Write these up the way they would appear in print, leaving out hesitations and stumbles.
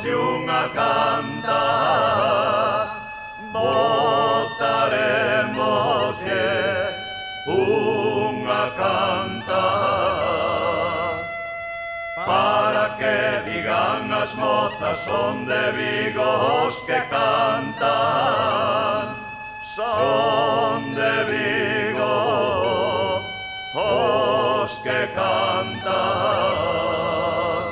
unha canta, botaremoslle unha canta, para que digan as mozas son de Vigo os que cantan, son de Vigo os que cantan.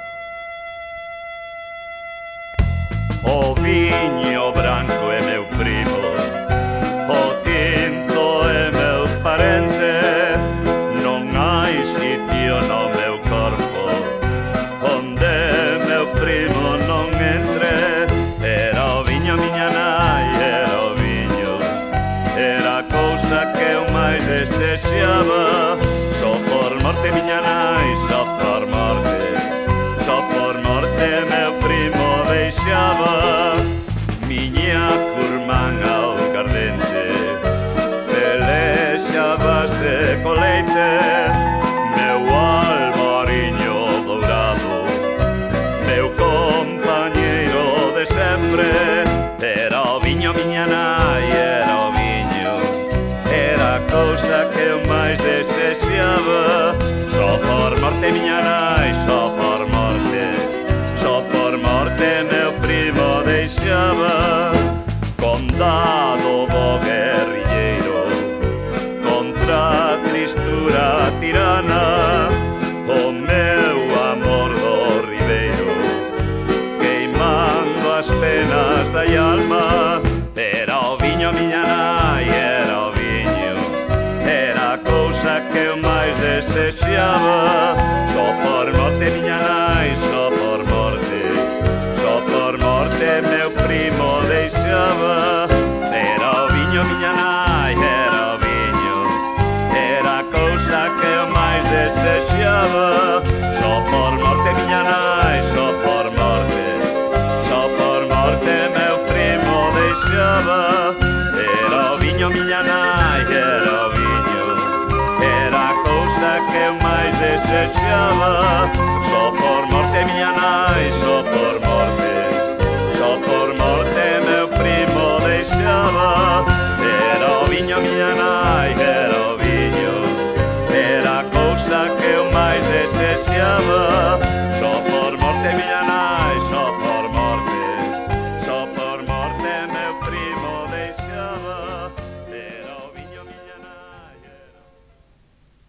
O viño branco é meu primo, o tinto é meu parente, non hai sitio no meu corpo onde meu primo non entre. Era o viño miña nai, era o viño, era a cousa que eu máis desexaba. Só por morte miña nai, só por morte, só por morte meu primo deixaba. Miña curmán ao cardente, pelexabase co leite, meu albariño dourado, meu compañeiro de sempre. Era o viño miña nai, era o viño, era a cousa que eu máis desexaba. Só por morte miña nai, só por morte, só por morte meu primo deixaba. Condado do guerrilleiro contra a tristura tirana, o meu amor do ribeiro queimando as penas da alma. Era o viño miña nai, era o viño, era a cousa que eu máis desexaba. Só por morte miña nai, só por morte, só por morte meu primo deixaba. Era o viño miña nai, era o viño, era a cousa que eu máis desexaba. Só por morte miña nai, só por morte, só por morte meu primo deixaba. Era o viño miña nai, era o viño, era a cousa que eu máis desexaba. Só